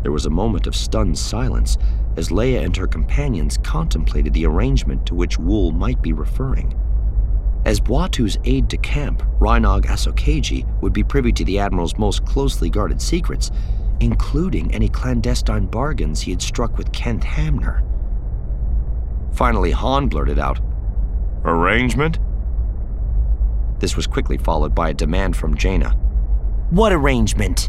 There was a moment of stunned silence as Leia and her companions contemplated the arrangement to which Wool might be referring. As Buatu's aide-de-camp, Rhainog Asokaji, would be privy to the Admiral's most closely guarded secrets, including any clandestine bargains he had struck with Kent Hamner. Finally, Han blurted out, "Arrangement?" This was quickly followed by a demand from Jaina. "What arrangement?"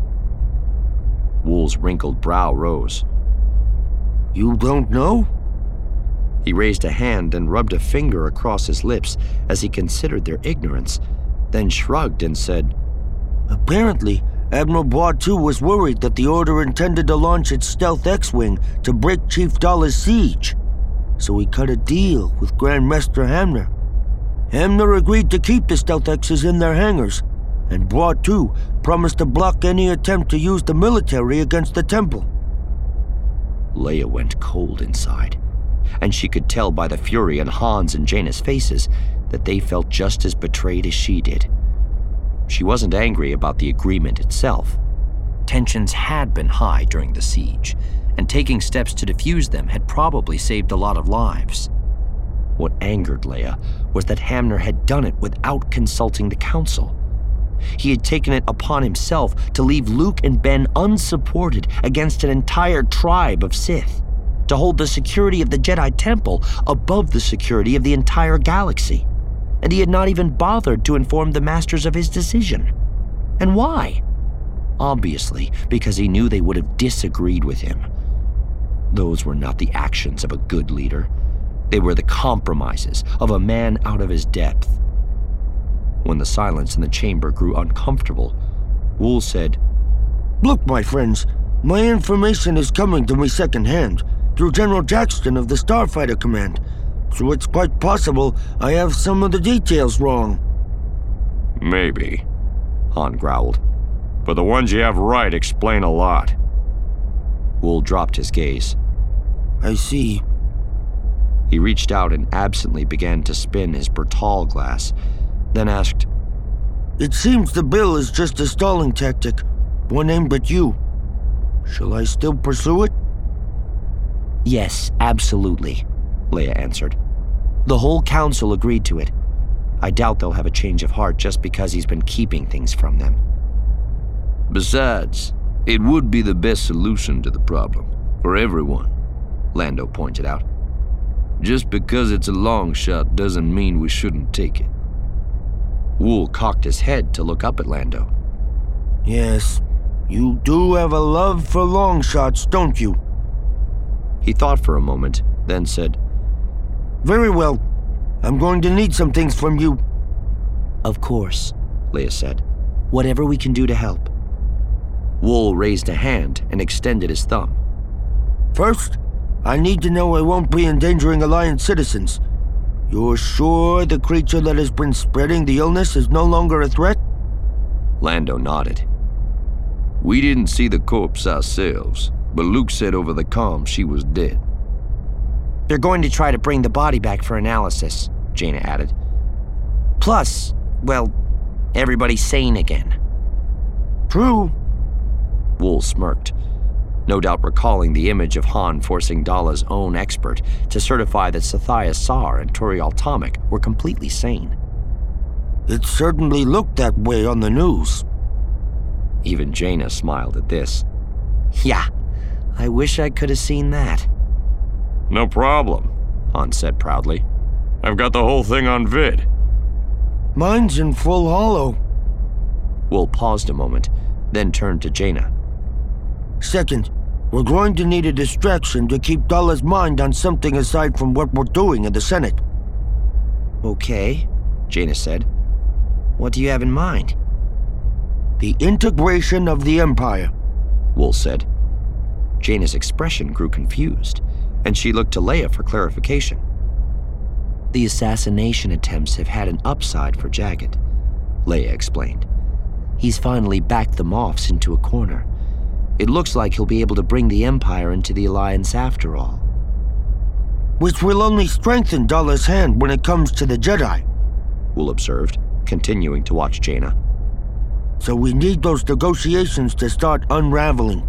Wool's wrinkled brow rose. "You don't know?" He raised a hand and rubbed a finger across his lips as he considered their ignorance, then shrugged and said, "Apparently, Admiral Buatu was worried that the Order intended to launch its stealth X-Wing to break Chief Dalla's siege. So he cut a deal with Grand Master Hamner. Hamner agreed to keep the stealth X's in their hangars, and Buatu promised to block any attempt to use the military against the temple." Leia went cold inside, and she could tell by the fury on Han's and Jaina's faces that they felt just as betrayed as she did. She wasn't angry about the agreement itself. Tensions had been high during the siege, and taking steps to defuse them had probably saved a lot of lives. What angered Leia was that Hamner had done it without consulting the Council. He had taken it upon himself to leave Luke and Ben unsupported against an entire tribe of Sith, to hold the security of the Jedi Temple above the security of the entire galaxy. And he had not even bothered to inform the Masters of his decision. And why? Obviously, because he knew they would have disagreed with him. Those were not the actions of a good leader. They were the compromises of a man out of his depth. When the silence in the chamber grew uncomfortable, Wool said, "Look, my friends, my information is coming to me secondhand through General Jackson of the Starfighter Command, so it's quite possible I have some of the details wrong." "Maybe," Han growled. "But the ones you have right explain a lot." Wool dropped his gaze. "I see." He reached out and absently began to spin his Bertal glass, then asked, "It seems the bill is just a stalling tactic, one aimed at you. Shall I still pursue it?" "Yes, absolutely," Leia answered. "The whole council agreed to it. I doubt they'll have a change of heart just because he's been keeping things from them." "Besides, it would be the best solution to the problem, for everyone," Lando pointed out. "Just because it's a long shot doesn't mean we shouldn't take it." Wool cocked his head to look up at Lando. "Yes, you do have a love for long shots, don't you?" He thought for a moment, then said, "Very well. I'm going to need some things from you." "Of course," Leia said. "Whatever we can do to help." Wool raised a hand and extended his thumb. "First, I need to know I won't be endangering Alliance citizens. You're sure the creature that has been spreading the illness is no longer a threat?" Lando nodded. "We didn't see the corpse ourselves, but Luke said over the comm she was dead." "They're going to try to bring the body back for analysis," Jaina added. "Plus, well, everybody's sane again." "True." Wool smirked, no doubt recalling the image of Han forcing Dalla's own expert to certify that Sathaya Sar and Turi Altamik were completely sane. "It certainly looked that way on the news." Even Jaina smiled at this. "Yeah, I wish I could have seen that." "No problem," Han said proudly. "I've got the whole thing on vid." "Mine's in full holo." Wool paused a moment, then turned to Jaina. "Second, we're going to need a distraction to keep Dalla's mind on something aside from what we're doing in the Senate." "Okay," Jaina said. "What do you have in mind?" "The integration of the Empire," Wool said. Jaina's expression grew confused, and she looked to Leia for clarification. "The assassination attempts have had an upside for Jagged," Leia explained. "He's finally backed the Moffs into a corner. It looks like he'll be able to bring the Empire into the Alliance after all." "Which will only strengthen Dalla's hand when it comes to the Jedi," Wool observed, continuing to watch Jaina. "So we need those negotiations to start unraveling.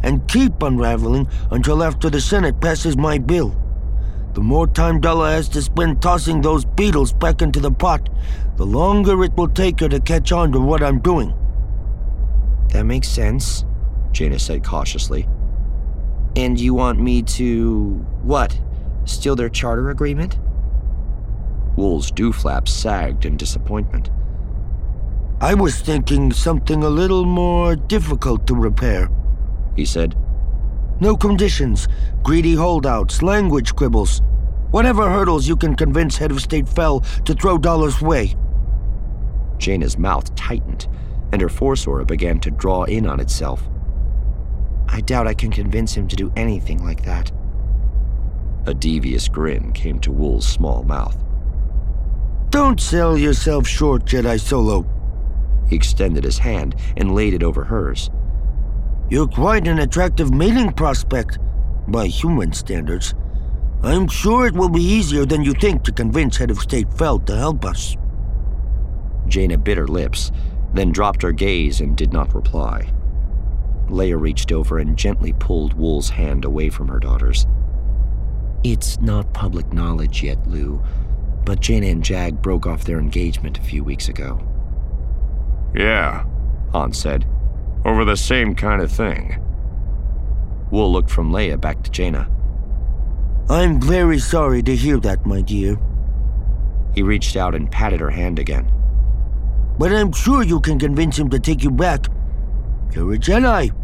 and keep unraveling until after the Senate passes my bill. The more time Della has to spend tossing those beetles back into the pot, the longer it will take her to catch on to what I'm doing. That makes sense, Jaina said cautiously. And you want me to, what, steal their charter agreement? Wool's dewflaps sagged in disappointment. I was thinking something a little more difficult to repair, he said. No conditions, greedy holdouts, language quibbles. Whatever hurdles you can convince Head of State Fell to throw Dollars' way. Jaina's mouth tightened, and her force aura began to draw in on itself. I doubt I can convince him to do anything like that. A devious grin came to Wool's small mouth. Don't sell yourself short, Jedi Solo. He extended his hand and laid it over hers. You're quite an attractive mating prospect, by human standards. I'm sure it will be easier than you think to convince Head of State Fell to help us. Jaina bit her lips, then dropped her gaze and did not reply. Leia reached over and gently pulled Wool's hand away from her daughter's. It's not public knowledge yet, Lou, but Jaina and Jag broke off their engagement a few weeks ago. Yeah, Han said. over the same kind of thing. Wool looked from Leia back to Jaina. I'm very sorry to hear that, my dear. He reached out and patted her hand again. But I'm sure you can convince him to take you back. You're a Jedi.